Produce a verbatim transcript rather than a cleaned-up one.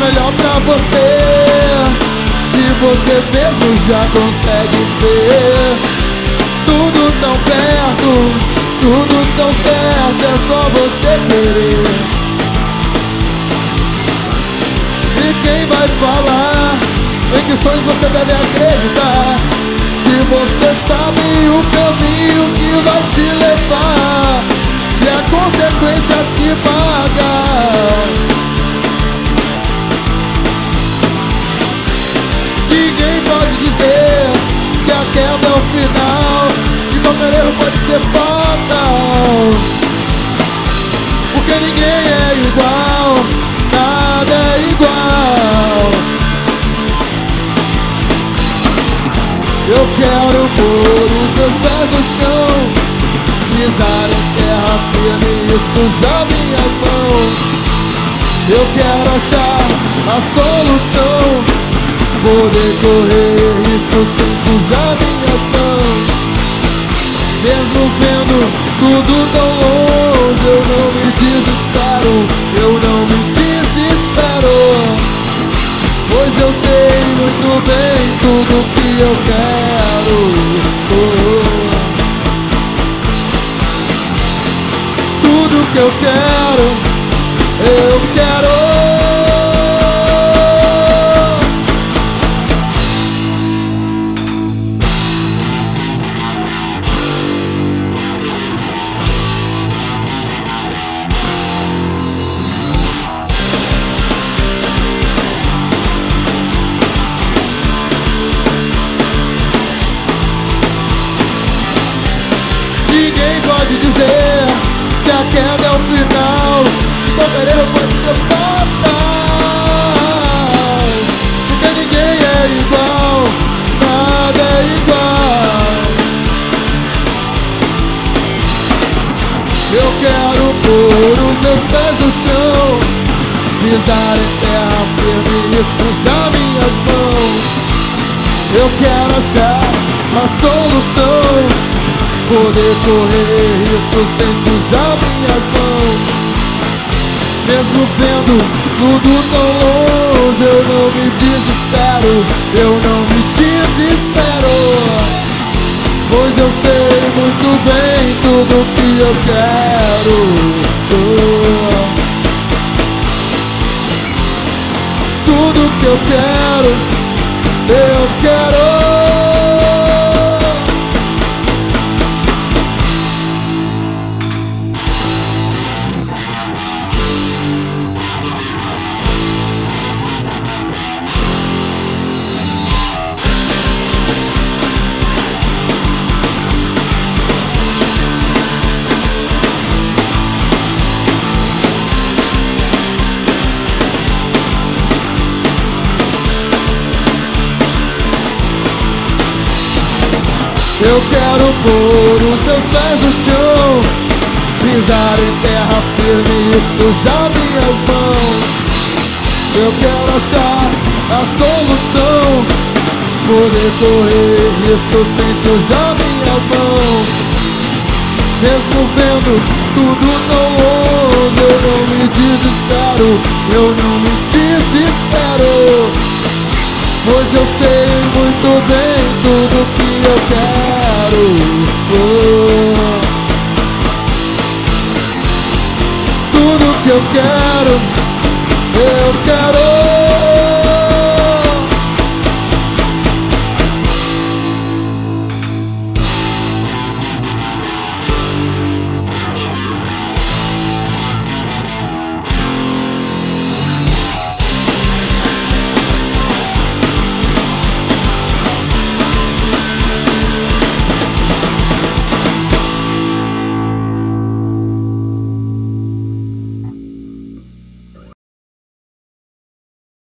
melhor pra você, se você mesmo já consegue ver. Tudo tão perto, tudo tão certo, é só você querer. E quem vai falar em que sonhos você deve acreditar, se você sabe o caminho que vai te levar e a consequência a se pagar? Ninguém pode dizer que a queda é o final, que qualquer erro pode ser fatal, porque ninguém é igual, nada é igual. Eu quero pôr os meus pés no chão, pisar em terra firme e sujar minhas mãos. Eu quero achar a solução, poder correr risco sem sujar minhas mãos. Mesmo vendo tudo tão longe, eu não me desespero, eu não me desespero, pois eu sei muito bem tudo que eu quero. Oh. Tudo que eu quero, eu quero. Ninguém pode dizer que a queda é o final, qualquer erro pode ser fatal, porque ninguém é igual, nada é igual. Eu quero pôr os meus pés no chão, pisar em terra firme e sujar minhas mãos. Eu quero achar a solução, poder correr risco sem sujar minhas mãos. Mesmo vendo tudo tão longe, eu não me desespero, eu não me desespero, pois eu sei muito bem tudo que eu quero. Oh. Tudo que eu quero, eu quero. Eu quero pôr os meus pés no chão, pisar em terra firme e sujar minhas mãos. Eu quero achar a solução, poder correr risco sem sujar minhas mãos. Mesmo vendo tudo tão longe, eu não me desespero, eu não me desespero, pois eu sei muito bem tudo que eu quero. Oh. Tudo que eu quero, eu quero.